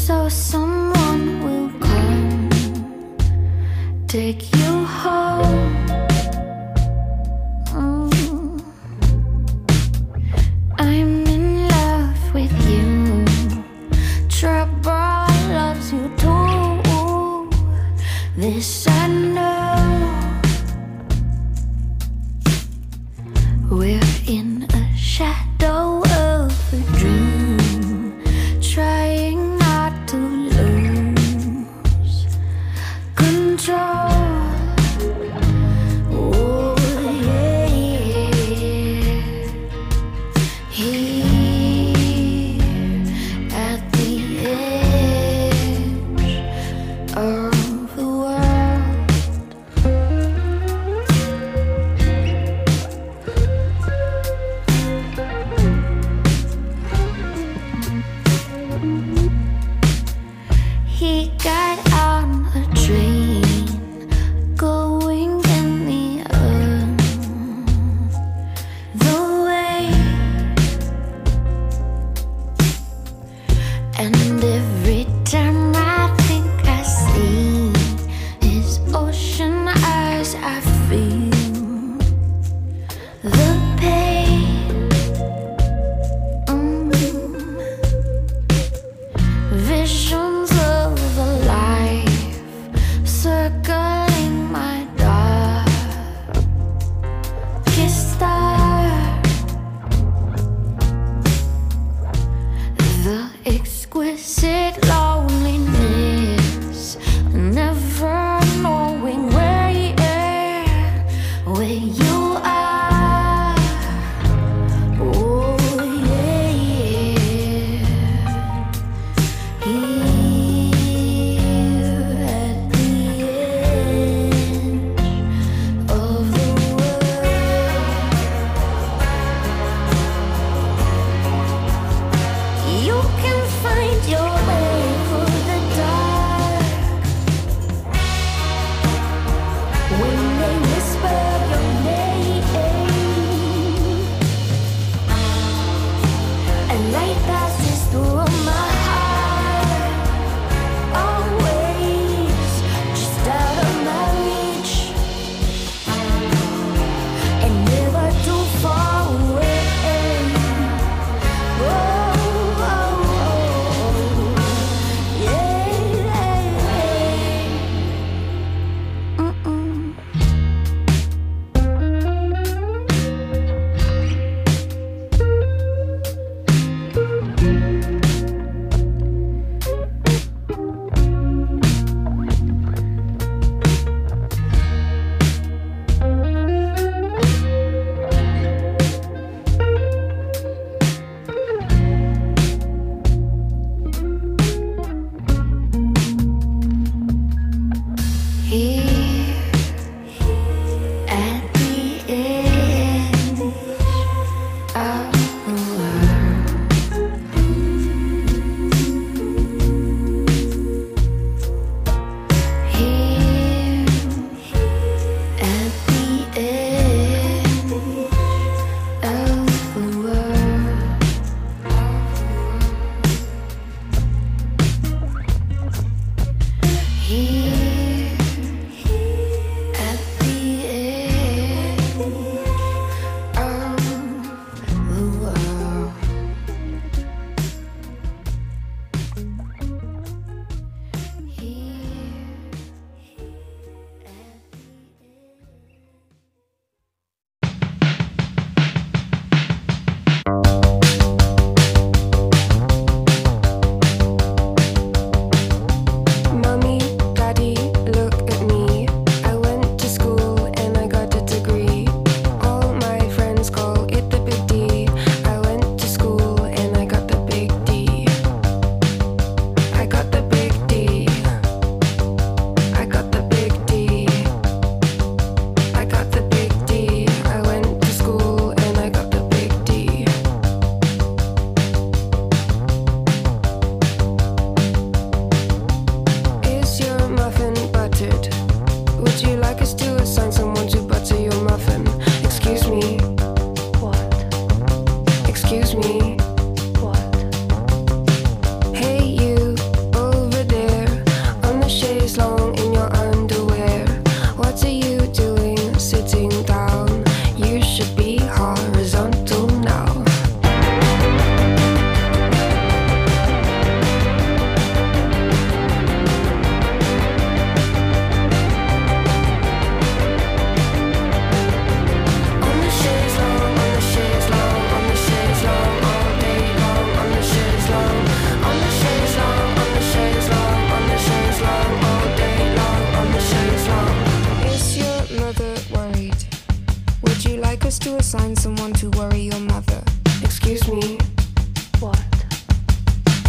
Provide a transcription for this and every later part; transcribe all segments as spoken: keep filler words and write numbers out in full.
so someone will come, take you home. Mm. I'm in love with you. Trouble loves you too. This I know. We're in a shadow of a dream, trying not to lose control. Oh yeah, here at the edge of the world. He got on a train going in the other way, and every time I think I see his ocean eyes, I feel the pain. Mm. Visions of a life circling my darkest star. The exquisite loneliness, never knowing where you are, where you are. Oh yeah, here at the edge of the world. You can find your way through the dark when they whisper your name. A light passes through my heart, always just out of my reach, and never too far away. Oh, oh, oh, yeah. Mm-mm.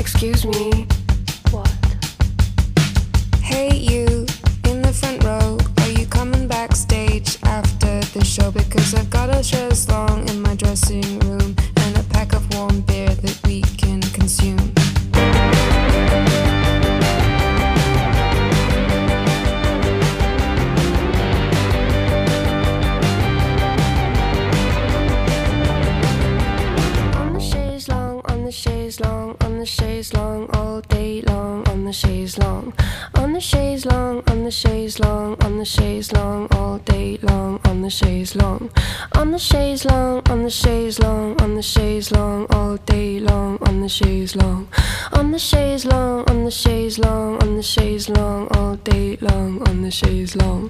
Excuse me. What? Hey, you in the front row. Are you coming backstage after the show? Because I've got a chaise longue in my dressing room and a pack of warm beer that we can consume. On the chaise longue, on the chaise longue, all day long, on the chaise longue, on the chaise longue, on the chaise longue, on the chaise longue, all day long, on the chaise longue, on the chaise longue, on the chaise longue, on the chaise longue, all day long, on the chaise longue, on the chaise longue, on the chaise longue, on the chaise longue, all day long, on the chaise longue.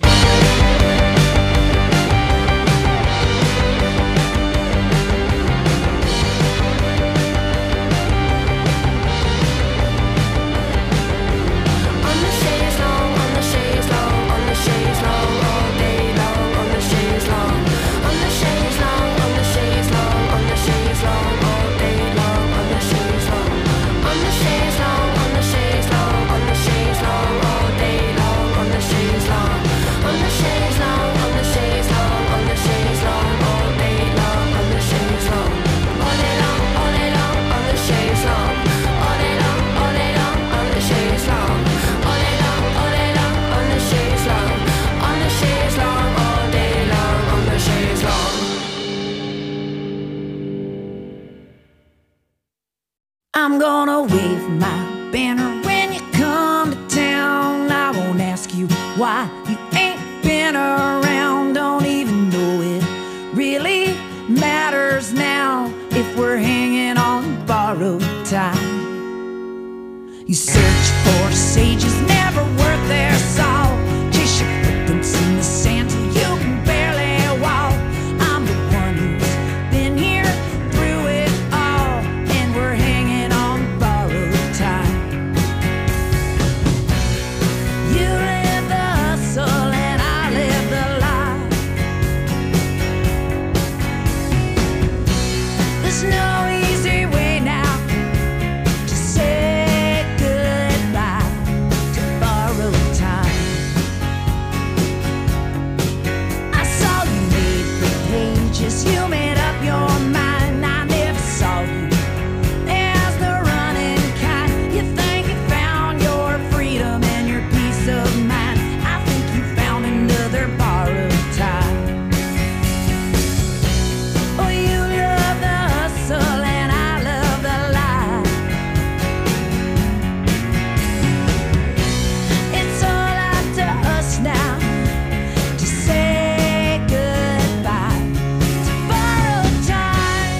I'm gonna wave my banner when you come to town. I won't ask you why you ain't been around. Don't even know it really matters now if we're hanging on borrowed time. You search for sages, never worth their salt. Chase your footprints in the sand till you can barely walk. I'm the one who's been here through it all, and we're hanging on borrowed time. You live the hustle and I live the lie. There's no easy way now to say goodbye to borrowed time. I saw you made the pages, you made up your mind. I never saw you as the running kind. You think you found your freedom and your peace of mind. I think you found another borrowed time. Oh, you love the hustle and I love the lie. It's all up to us now to say goodbye to borrowed time.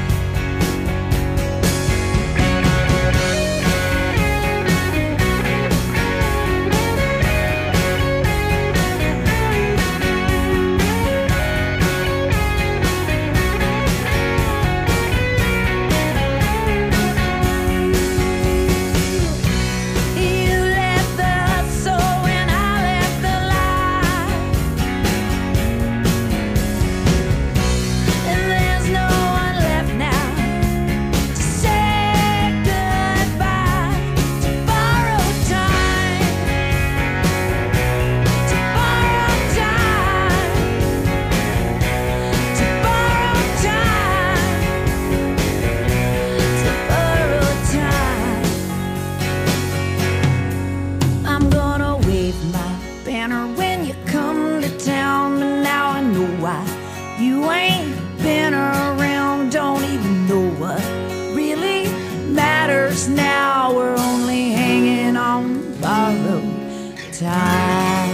You left the hustle and I left the lie, and there's no one left now to say goodbye to borrowed time, to borrowed time, to borrowed time, to borrowed time. I'm gonna wave my banner when you come to town, but now I know why you ain't been around. Don't even know what really matters now. We're only hanging on borrowed time.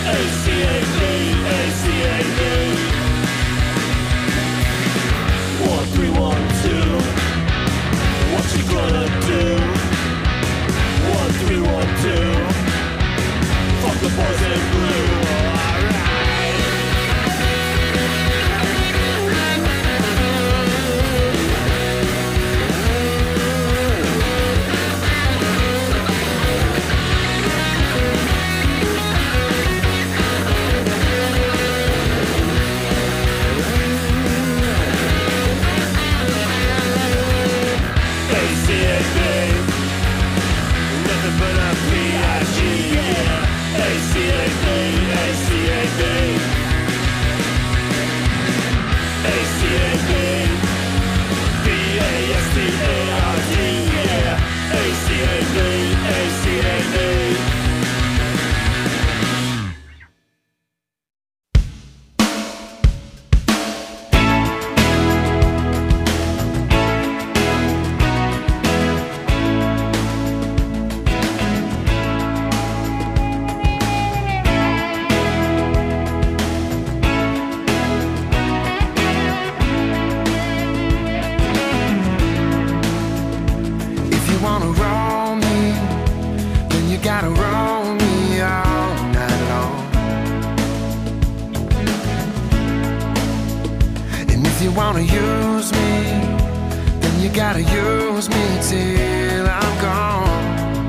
wanna use me, then you gotta use me till I'm gone.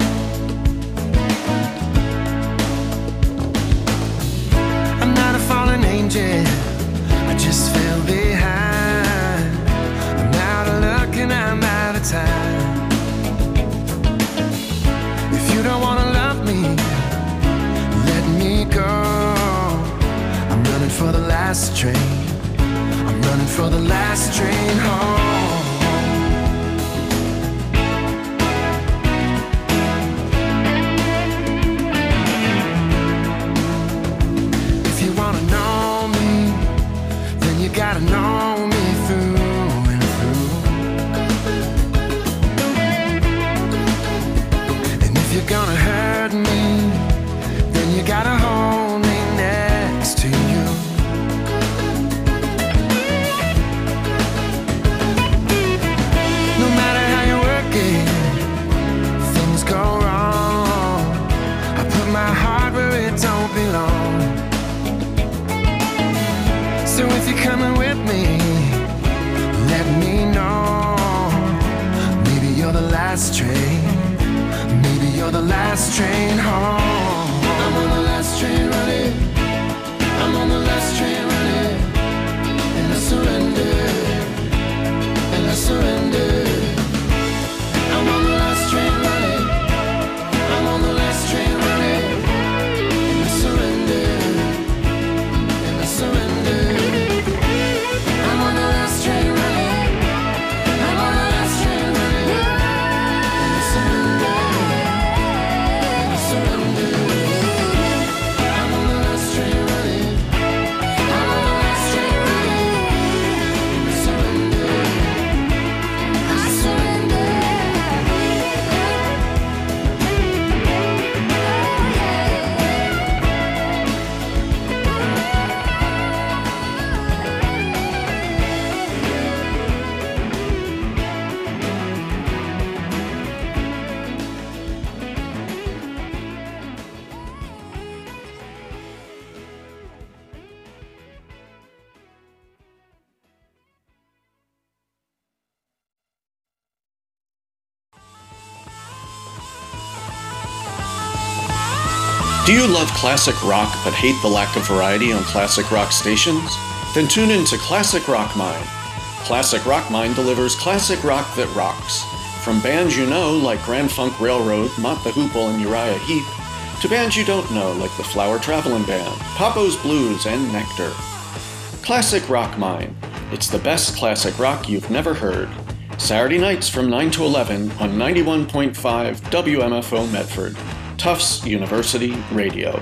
I'm not a fallen angel, I just fell behind. I'm out of luck and I'm out of time. If you don't wanna love me, let me go. I'm running for the last train, I'm running for the last train home. If you wanna know me, then you gotta know me through and through. And if you're gonna hurt me, then you gotta hold me next to you. So if you're coming with me, let me know. Maybe you're the last train, maybe you're the last train home. I'm on the last train running, I'm on the last train running. And I surrender, and I surrender. I'm on the last train running, I'm on the last train running. And I surrender, and I surrender. Do you love classic rock but hate the lack of variety on classic rock stations? Then tune in to Classic Rock Mine. Classic Rock Mine delivers classic rock that rocks. From bands you know like Grand Funk Railroad, Mott the Hoople, and Uriah Heep, to bands you don't know like the Flower Travelin' Band, Papo's Blues, and Nectar. Classic Rock Mine. It's the best classic rock you've never heard. Saturday nights from nine to eleven on ninety-one point five W M F O Medford. Tufts University Radio.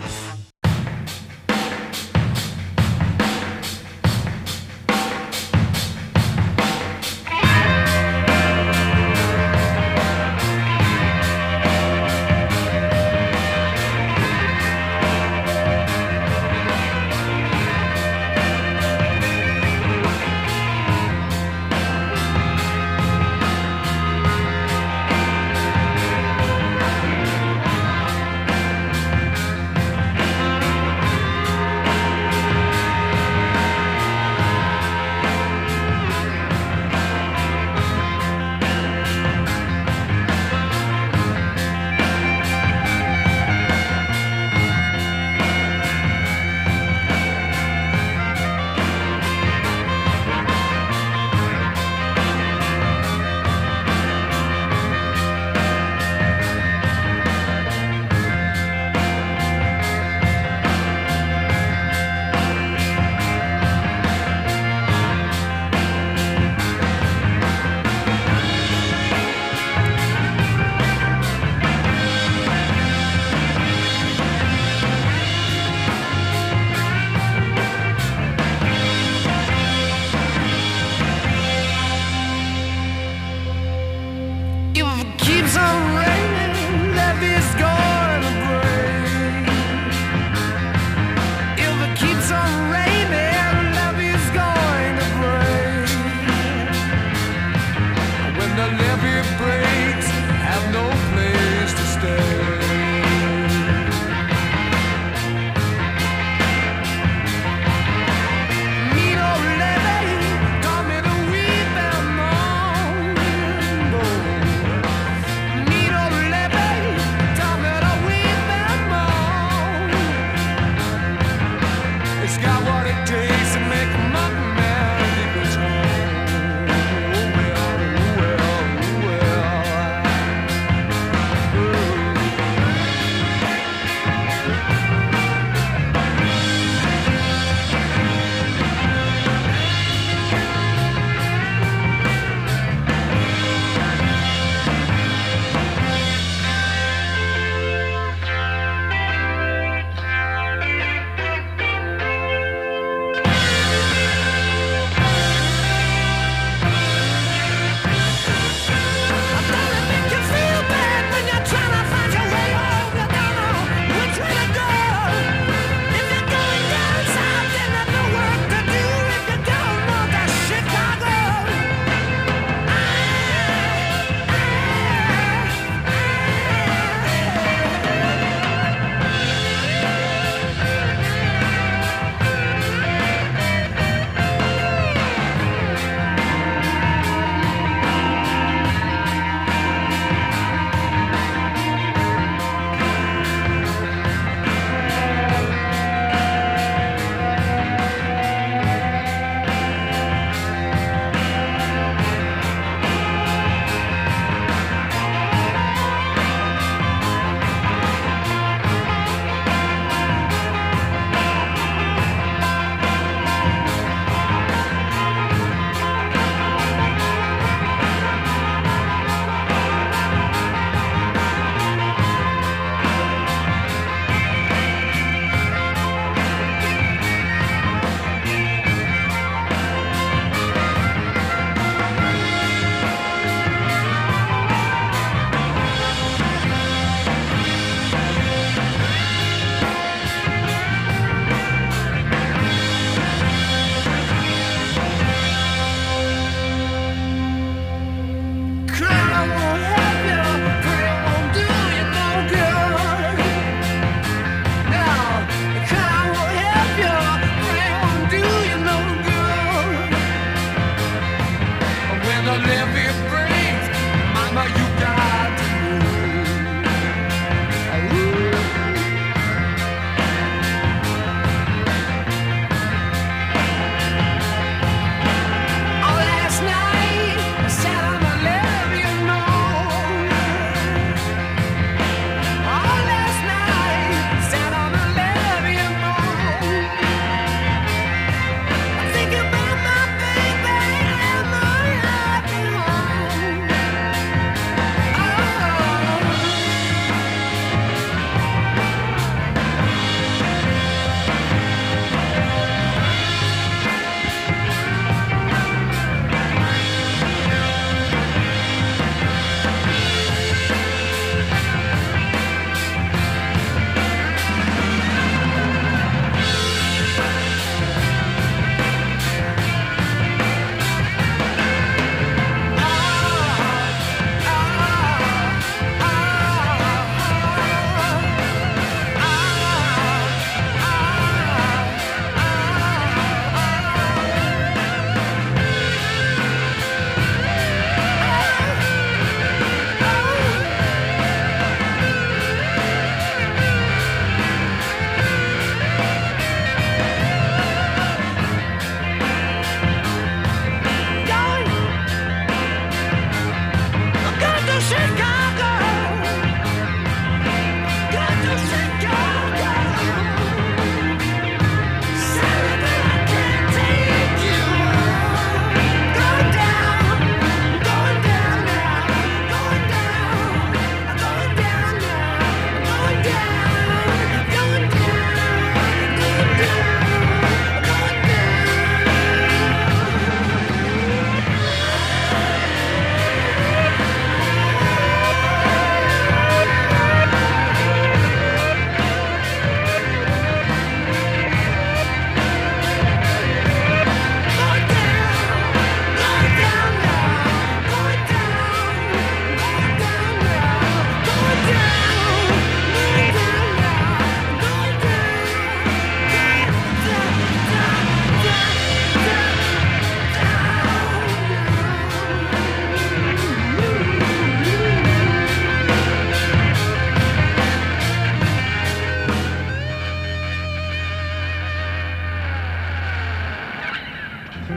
got what it takes to make a mountain man if he goes home. Oh well, oh well,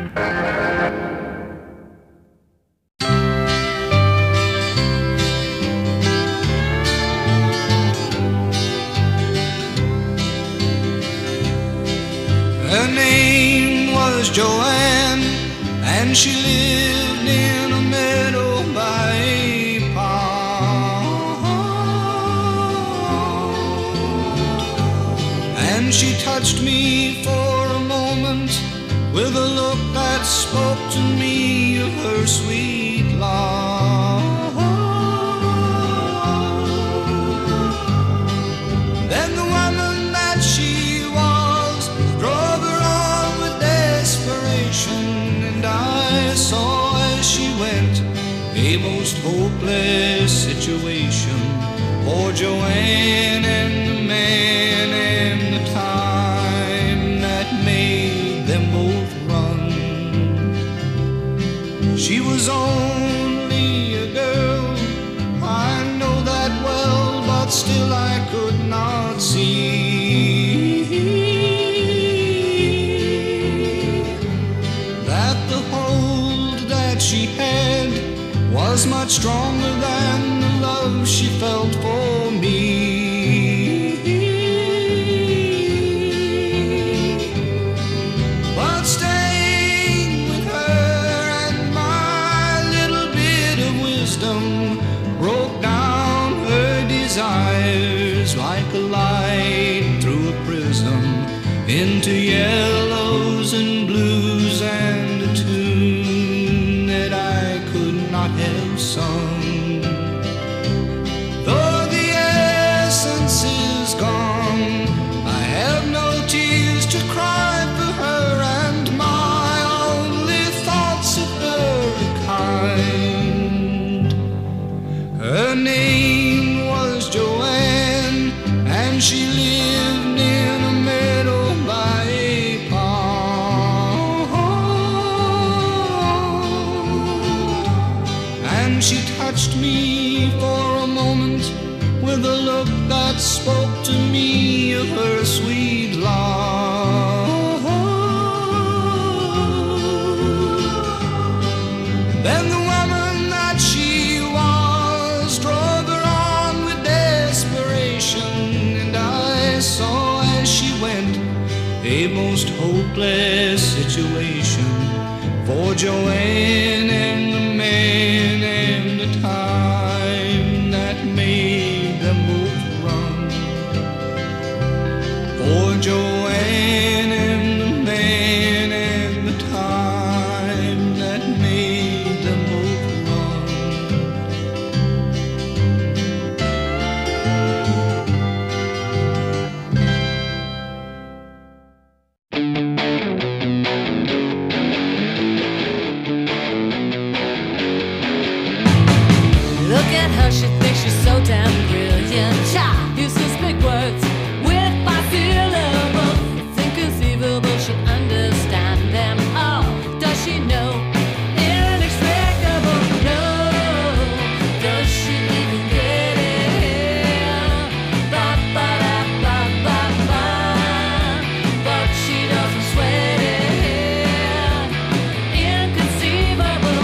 Her name was Joanne, and she lived in a meadow by a pond. And she touched me for a moment with a look that spoke to me of her sweet love. Then the woman that she was drove her on with desperation, and I saw as she went a most hopeless situation for Joanne and the man and the time that made them both run. She was only a girl, I know that well, but still I could not see that the hold that she had was much stronger than the love she felt for me. But staying with her and my little bit of wisdom broke down her desires like a light through a prism into yellows and blues and a tune that I could not have sung. Though the essence is gone, I have no tears to cry for her, and my only thoughts of her are kind. Her name was Joanne, and she lived in a meadow by a pond. And she touched me for a moment with a look that spoke to me of her sweet love. Then the woman that she was drove her on with desperation, and I saw as she went a most hopeless situation for Joanne and the man and the time that made them both run. For Joanne and the man and the time that made them both run. Look at her, she thinks she's so damn brilliant. Child uses big words with five syllables. It's inconceivable she understand them. Oh, does she know? Inexplicable, no. Does she even get it? Ba ba da ba ba ba. But she doesn't sweat it. Inconceivable.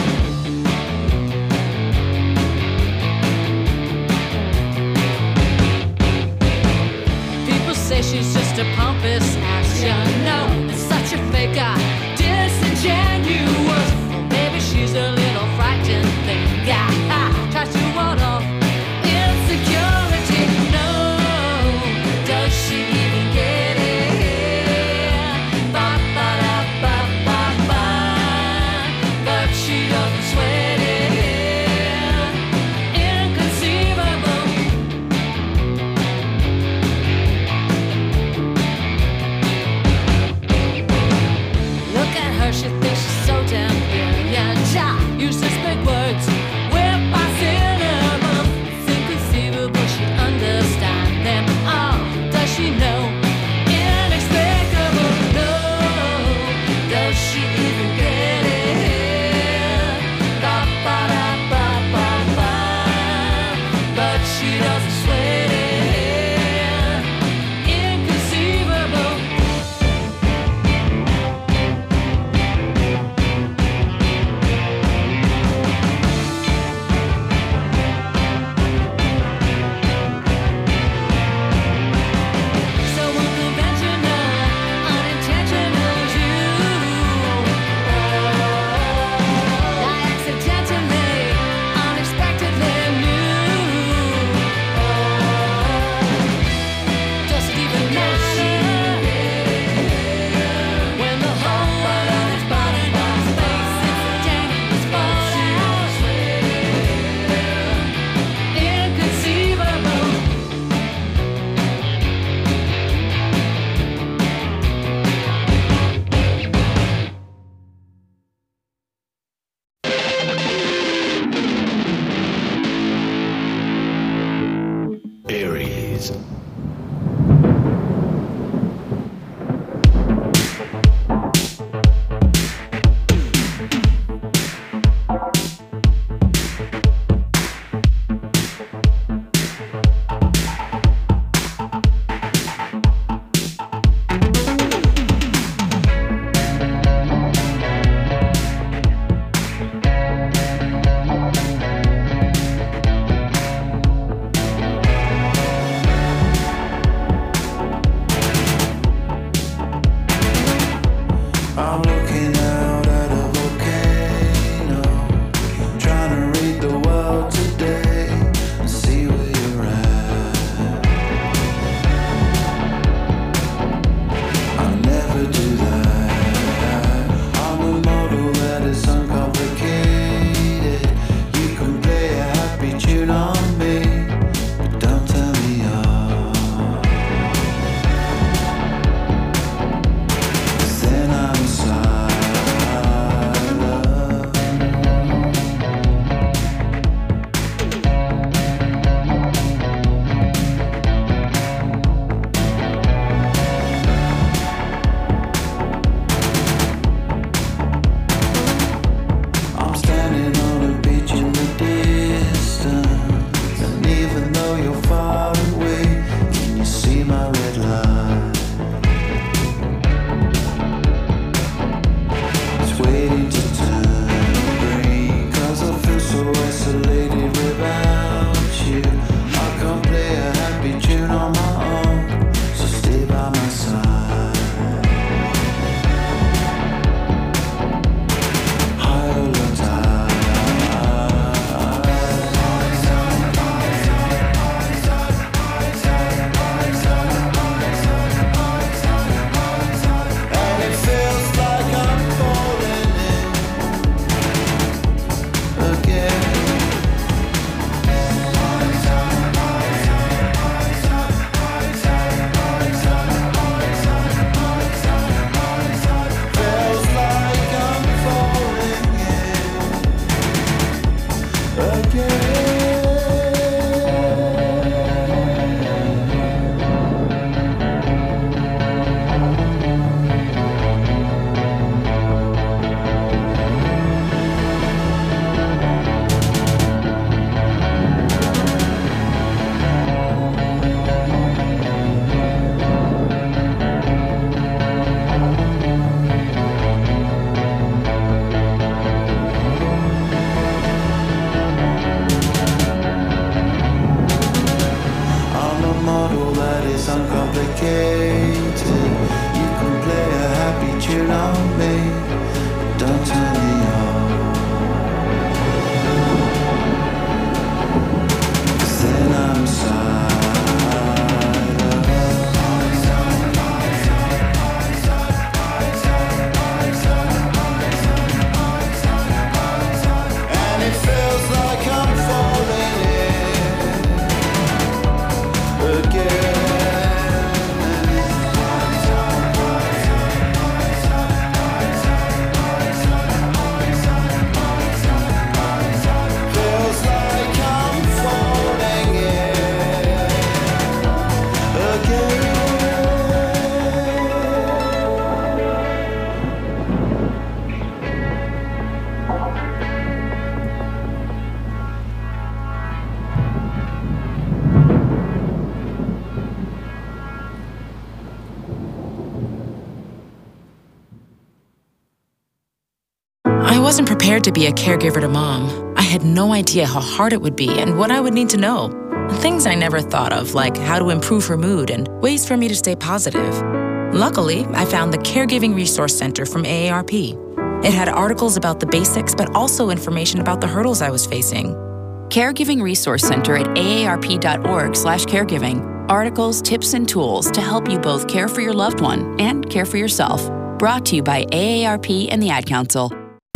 People say she's just a pompous ass, you know. It's such a faker, disingenuous. Or maybe she's a little frightened thing. Yeah, tries to ward off insecurity. No, does she even get it? Ba ba da ba ba ba. But she doesn't sweat it. Inconceivable. wasn't prepared to be a caregiver to Mom. I had no idea how hard it would be and what I would need to know. Things I never thought of, like how to improve her mood and ways for me to stay positive. Luckily, I found the Caregiving Resource Center from A A R P. It had articles about the basics, but also information about the hurdles I was facing. Caregiving Resource Center at A A R P dot org slash caregiving. Articles, tips, and tools to help you both care for your loved one and care for yourself. Brought to you by A A R P and the Ad Council.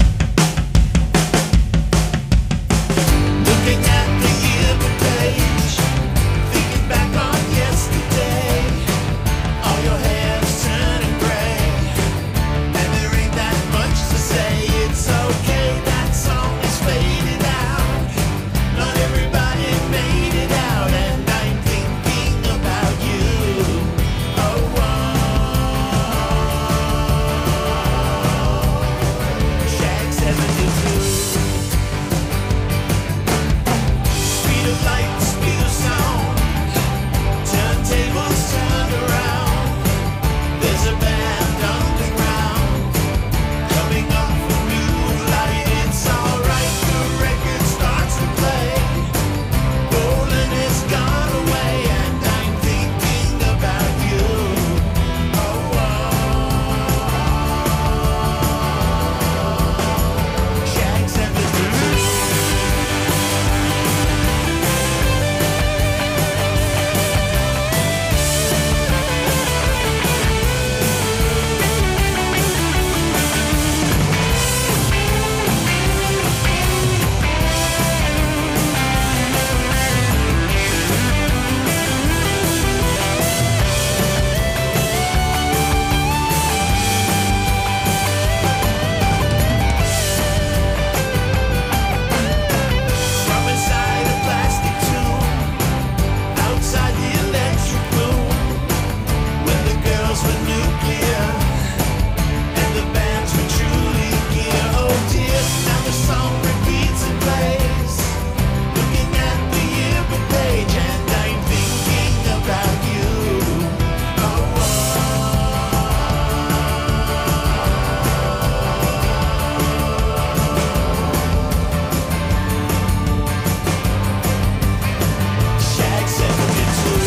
Looking at the yearbook page, thinking back on yesterday. All your hair's turning gray, and there ain't that much to say. It's okay, that song is faded out. Not everybody made it out, and I'm thinking about you. Oh, oh. Shag seventy-two. Speed of light, speed of sound. Turntables turned around. There's a band underground coming up for new light. It's alright, the record starts to play. Rolling has gone away, and I'm thinking about you. Oh, oh. Shag seventy-two. From inside a plastic tube, outside the electric boom, when the girls were nuclear and the bands were truly gear. Oh dear, now the song repeats and plays. Looking at the yearbook page, and I'm thinking about you. Oh, oh. Shag seventy-two.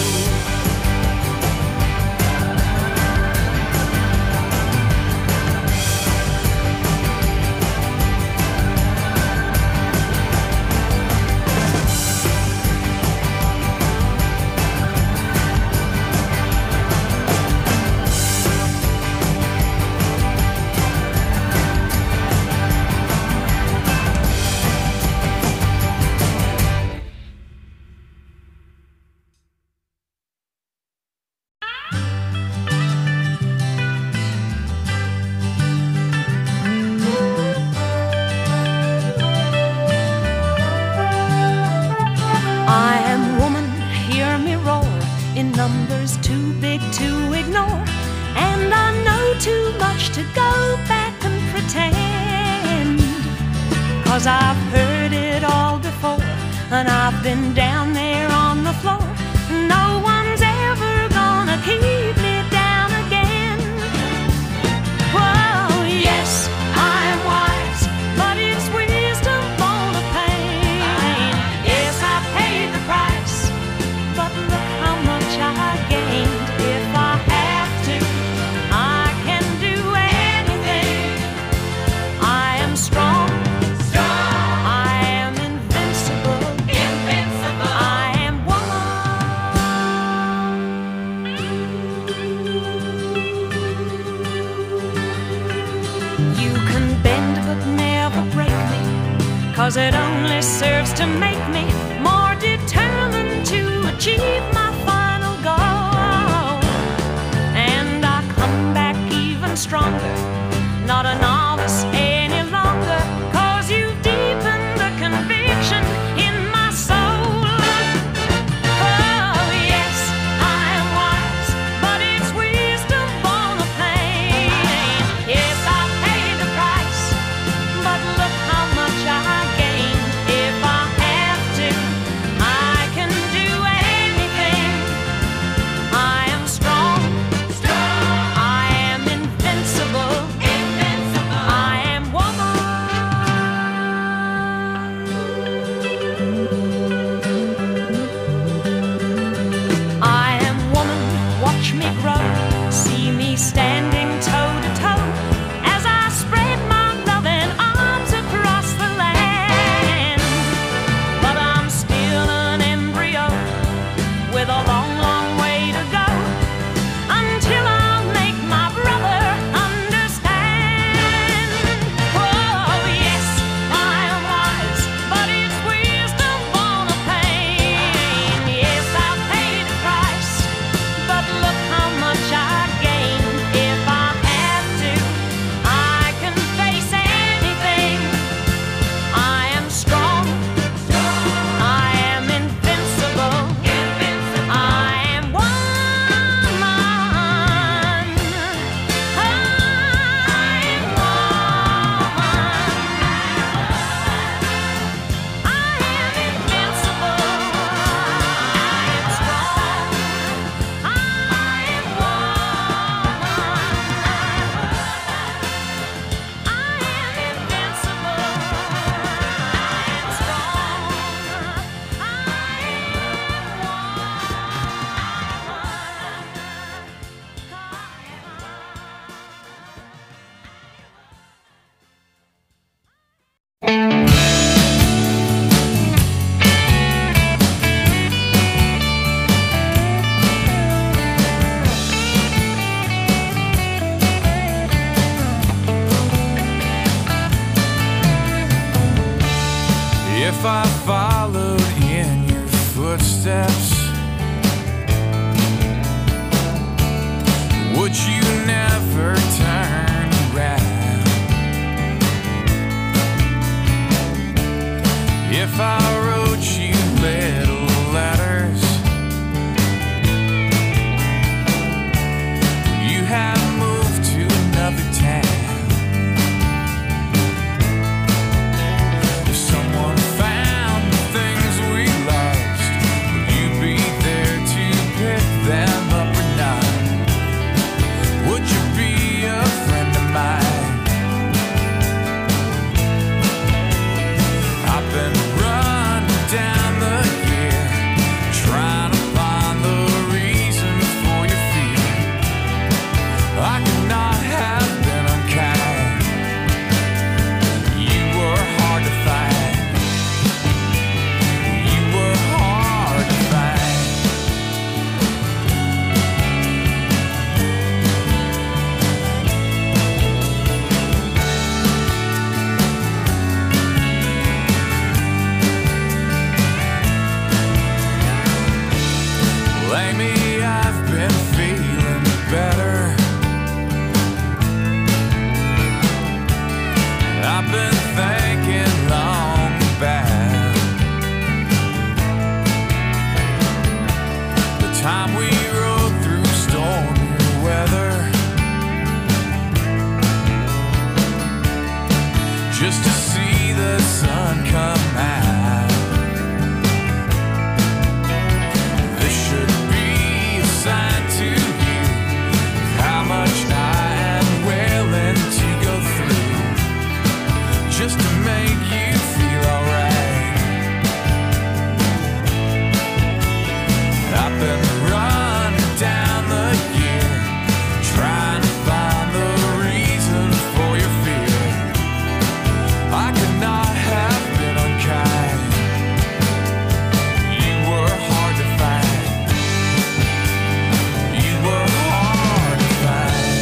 I am woman, hear me roar, in numbers too big to ignore. And I know too much to go back and pretend. Cause I've heard it all before, and I've been down there on the floor. No one's ever gonna keep me down again. Well, yes, I am wise, but it's wisdom born of pain. Yes, I paid the price, but look how much I gained. If I have to, I can do anything. I am strong. I am invincible. Invincible. I am woman. You can bend but never break me, cause it only serves to make me more determined to achieve my final goal. And I come back even stronger, not a novice any longer, cause you've deepened the conviction in my soul. Oh yes, I am wise, but it's wisdom born of pain. Yes, I paid the price, but look how much I gained. If I have to, I can do anything. I am strong. Strong. I am invincible. Invincible. me standing toe to toe as I spread my loving arms across the land. But I'm still an embryo with a long, long way to go until I'll make my brother understand. Oh, yes, I am wise, but it's wisdom born of pain. Yes, I've paid a price, but look how much I gained. If I have to, I can face anything. I am strong, I am invincible, I am woman. If I followed in your footsteps, would you never turn around? If I wrote you little letters, you had moved to another town. If someone found the things we lost, would you be there to pick them up or not? Would you be a friend of mine? I've been running down the year, trying to find the reasons for your fear. I could not have been unkind. You were hard to find. You were hard to find. Lately I've been feeling better. I've been thinking long about the time we rode through stormy weather, just to see the sun come out. This should be a sign to you of how much I am willing to go through, just to make you feel alright. I've been running down the year, trying to find the reason for your fear. I could not have been unkind. You were hard to find. You were hard to find.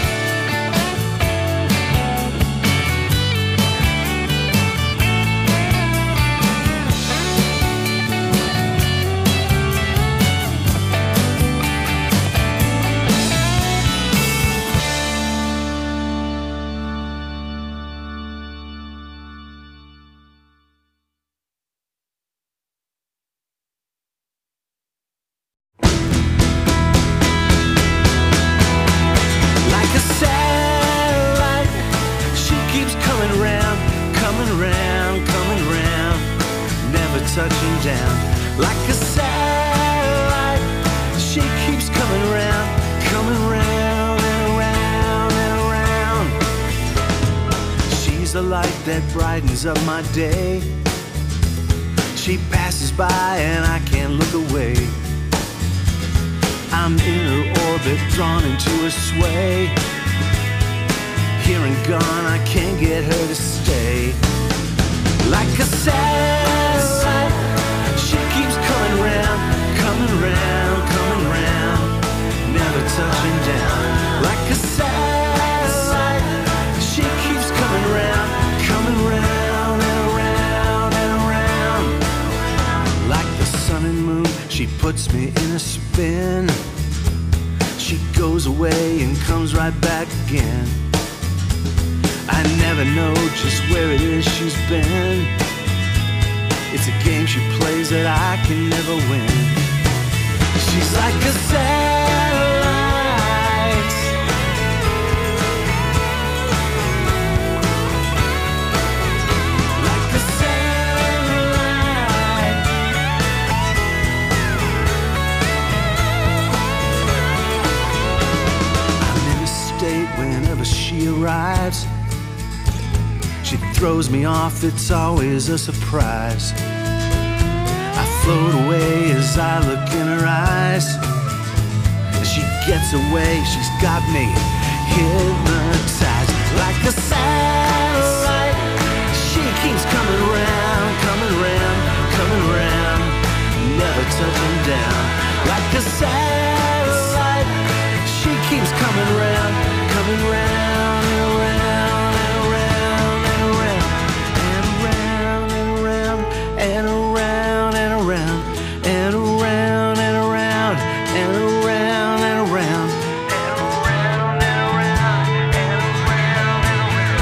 Like a satellite, she keeps coming round, coming round, coming round, never touching down. Like a satellite, she keeps coming round, coming round and around and around. She's the light that brightens up my day. She passes by and I can't look away. I'm in her orbit, drawn into her sway. Here and gone, I can't get her to stay. Like a satellite, she keeps coming round, coming round, coming round, never touching down. Like a satellite, she keeps coming round, coming round and around and around. Like the sun and moon, she puts me in a spin. She goes away and comes right back again. I never know just where it is she's been. It's a game she plays that I can never win. She's like a satellite. Like a satellite. I'm in a state whenever she arrives. She throws me off, it's always a surprise. I float away as I look in her eyes. As she gets away, she's got me hypnotized. Like a satellite, she keeps coming round, coming round, coming round, never touching down. Like a satellite, she keeps coming round, coming round and around. And around and around and around and around and around and around and around and around and around and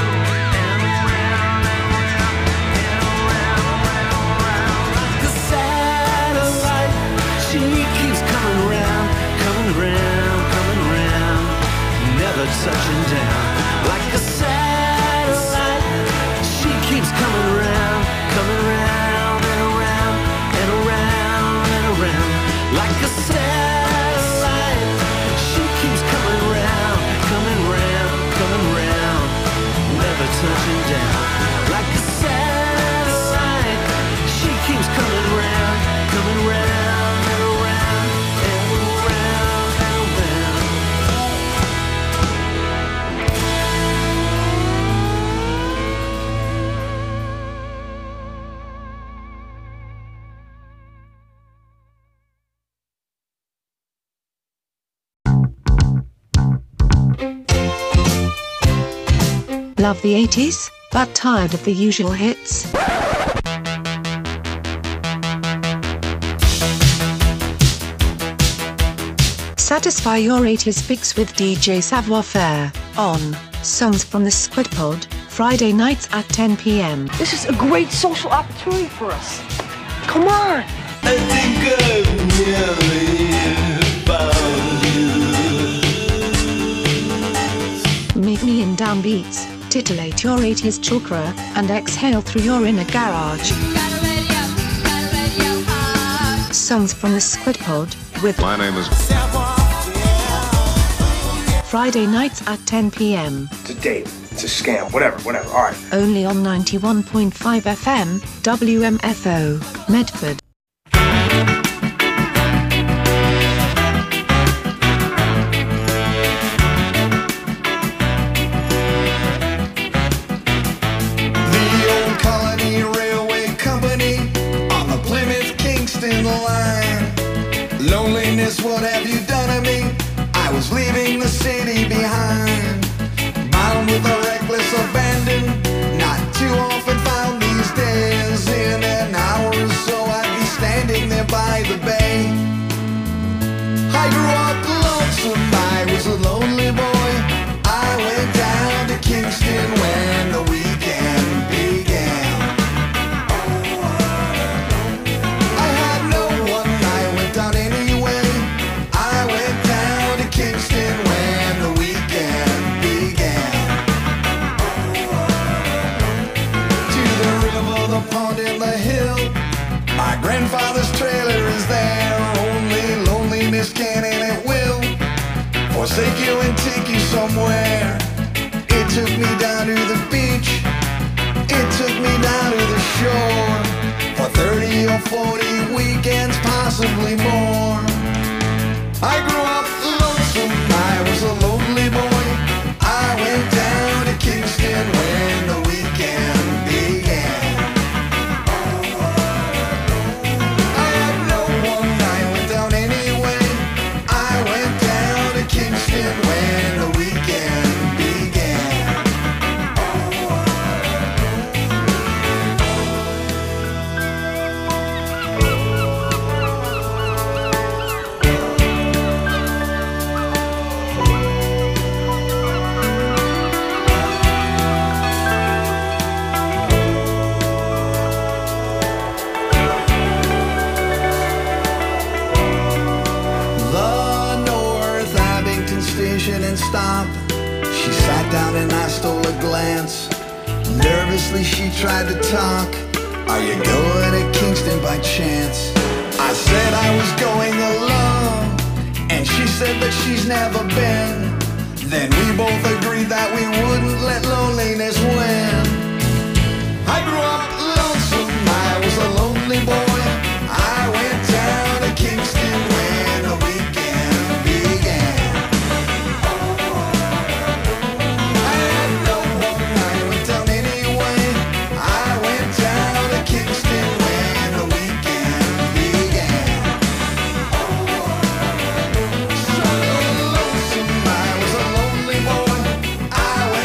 around. Like a satellite, she keeps coming round, coming round, coming round, never touching down. Like a satellite, she keeps coming round, coming round. Like a satellite, she keeps coming round, coming round, coming round, never touching down. Like a satellite, she keeps coming round, coming round and around and around and around. Love the eighties, but tired of the usual hits? Satisfy your eighties fix with D J Savoir Faire on Songs from the Squid Pod, Friday nights at ten p m This is a great social opportunity for us. Come on! I think I've nearly found you. Meet me in downbeats, titillate your eighties chakra, and exhale through your inner garage. Songs from the Squid Pod, with My name is Friday nights at ten p m It's a date, it's a scam, whatever, whatever, alright. Only on ninety-one point five F M, W M F O, Medford. Loneliness, what have you done to me? I was leaving the city behind, bound with a reckless abandon. Not too often found these days. In an hour or so I'd be standing there by the bay. I grew up lonesome, I was a lonely boy. I went down to Kingston when the weekend began. I had no one, I went down anyway. I went down to Kingston when the weekend began. To the river, the pond, and the hill. My grandfather's trailer is there. Only loneliness can and it will forsake you and take you somewhere. It took me down to the beach. It took me down to the shore for thirty or forty weekends, possibly more. I grew up She sat down and I stole a glance. Nervously she tried to talk. Are you going to Kingston by chance? I said I was going alone, and she said that she's never been. Then we both agreed that we wouldn't let loneliness win. I grew up lonesome, I was a lonely boy. I went down to Kingston when the weekend began. I had no home, I went down anyway. I went down to Kingston when the weekend began. So lonesome, I was a lonely boy. I went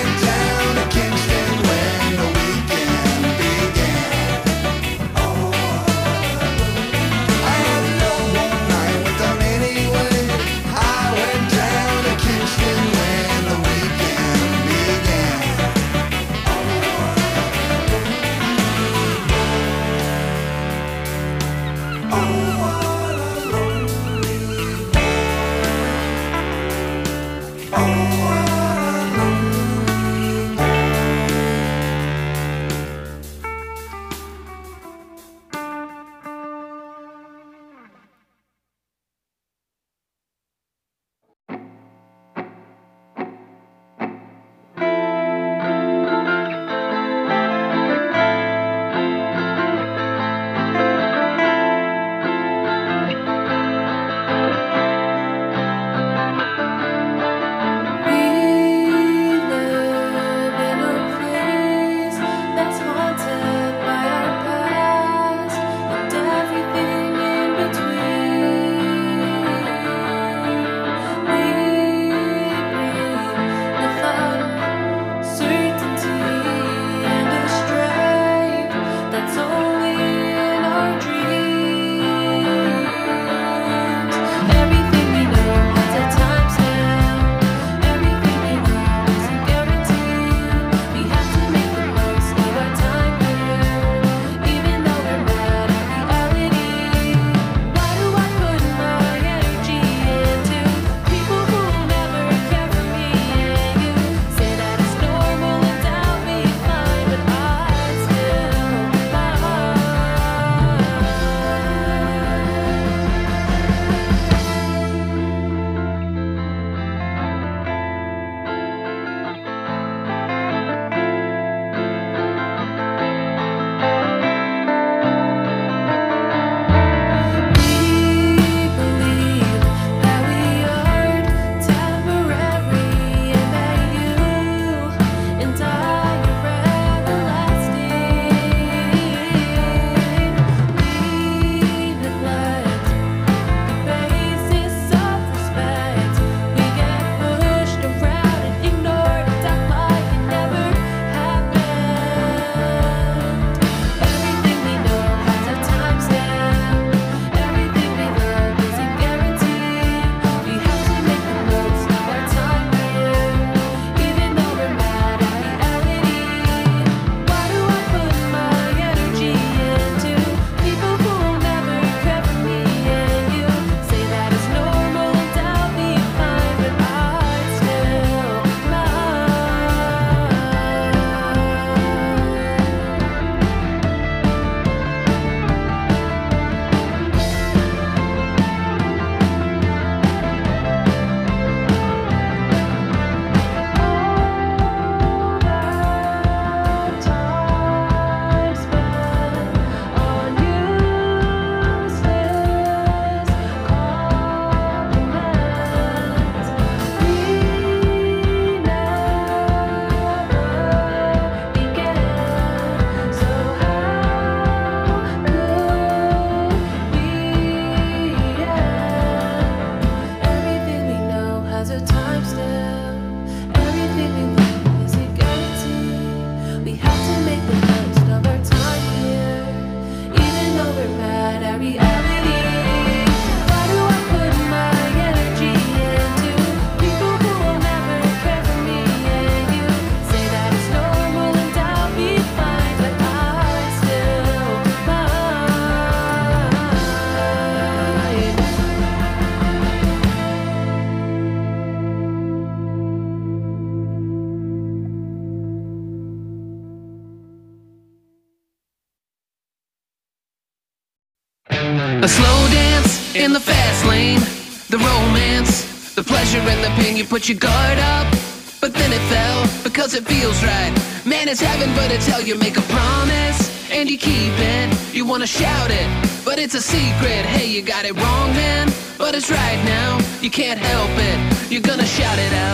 slow dance in the fast lane, the romance, the pleasure and the pain. You put your guard up, but then it fell because it feels right. Man, it's heaven, but it's hell. You make a promise and you keep it. You wanna shout it, but it's a secret. Hey, you got it wrong, man, but it's right now. You can't help it. You're gonna shout it out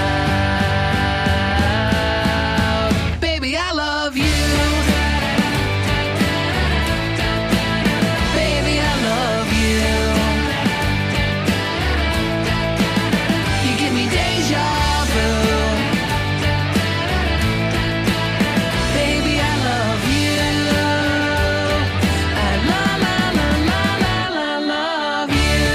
loud. Baby, I love you. Baby, I love you. You give me deja vu. Baby, I love you. I la la la la la la love you.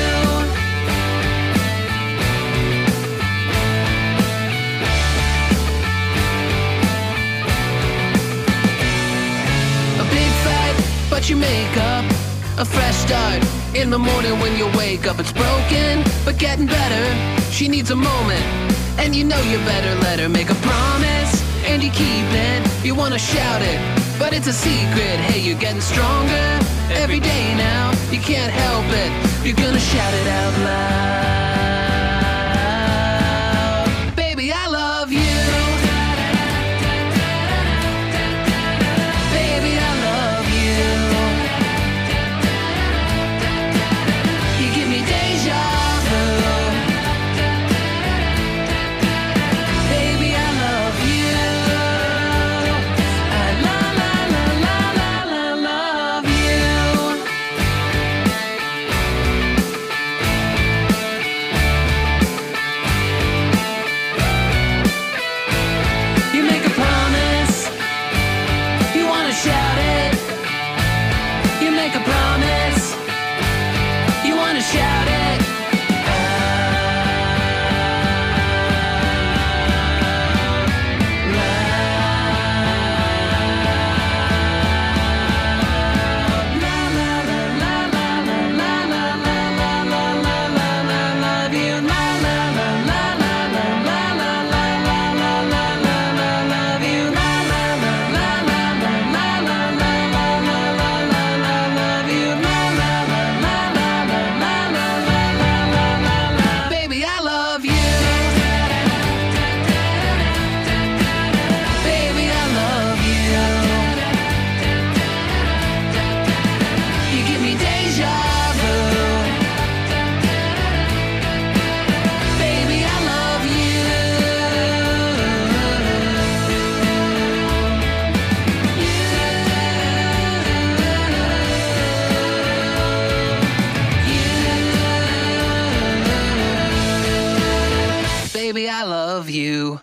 A big fight, but you make up. A fresh start in the morning when you wake up. It's broken, but getting better. She needs a moment, and you know you better let her. Make a promise, and you keep it. You wanna shout it, but it's a secret. Hey, you're getting stronger every day now. You can't help it. You're gonna shout it out loud. Baby, I love you. Baby, I love you. You give me deja vu. Baby, I love you. I la la la la la la love you. You make a promise. You wanna shout it. You make a promise. You wanna shout it. Baby, I love you. Baby, I love you. You give me deja vu. Baby, I love you. Baby, I love you.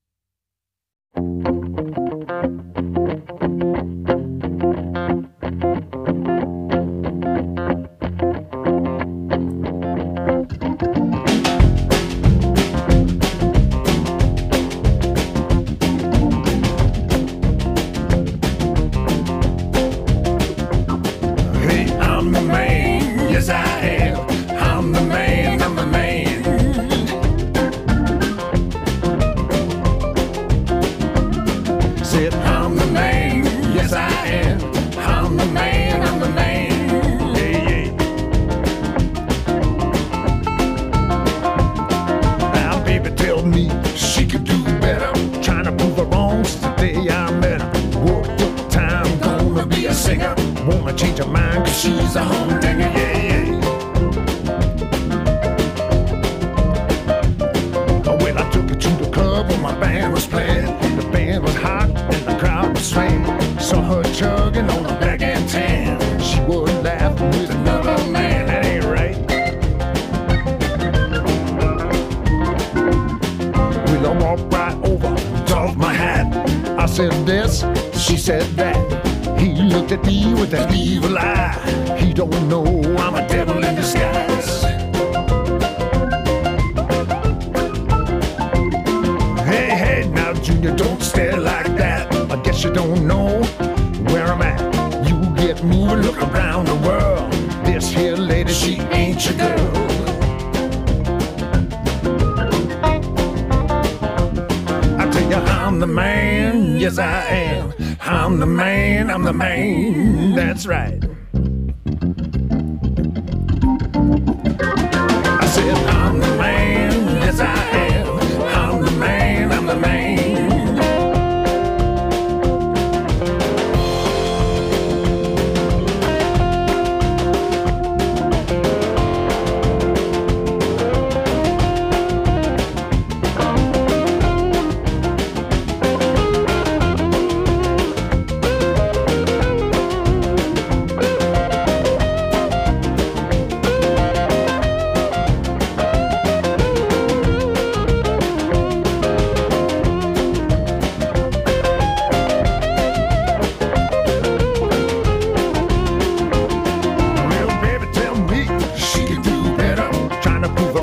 Hey, I'm the man, yes I am. I'm the man, I'm the man. Said I'm the man, yes I am. I'm the man, I'm the man. Yeah, yeah. Now baby tell me she could do better. Trying to prove her wrong since the day I met her. Worked up time, gonna be a singer. Wanna change her mind cause she's a humdinger, yeah, yeah. Well, I took her to the club where my band was playing. The band was hot and the crowd was swaying. Saw her chugging on a black and tan. She was laughing with another man, that ain't right. Well, I walked right over, doffed my hat. I said this, she said that. He looked at me with that evil eye. He don't know I'm a devil in disguise. Hey, hey, now Junior, don't stare like that. I guess you don't know where I'm at. You get moving, look around the world. This here lady, she ain't your girl. I tell you, I'm the man, yes I am. I'm the man, I'm the man, that's right.